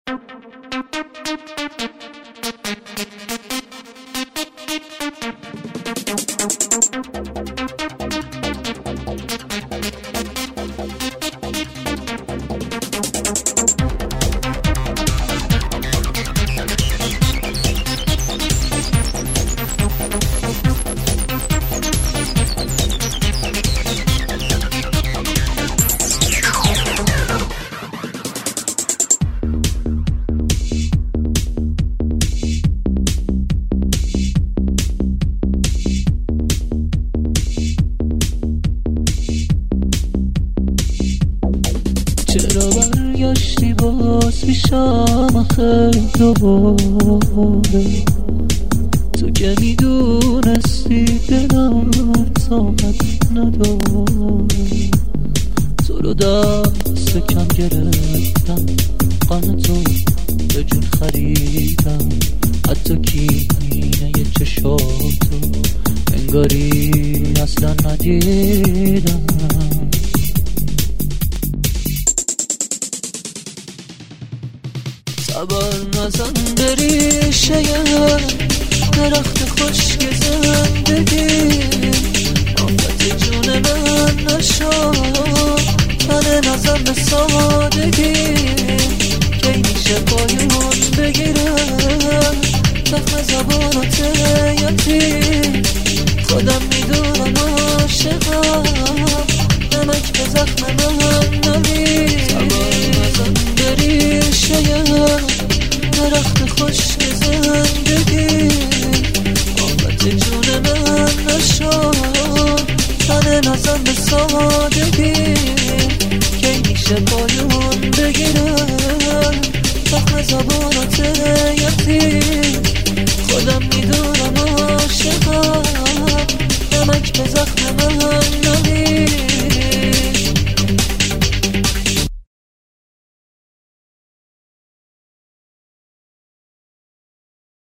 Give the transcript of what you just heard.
چرا برگشتی باز پیشم آخه دوباره؟ تو که میدونستی دلم طاقت نداره. تو رو دست کم گرفتم، قن تو به جون خریدم، حتی کینه چشاتو انگاری اصلا ندیدم. صبر نزن بری شیم درخت خشک زندگی، آفت جون من نشو تن نزن به سادگی. کی میشه پایون بگیرم زخم زبانات یتی؟ خودم میدونم عاشقم، نمک به زخم من نمی. صبر نزن بری شیم درخت خشک زندگی، آفت جون من نشو تن نزن به سادگی. کی میشه پایون بگیرم زخم زبان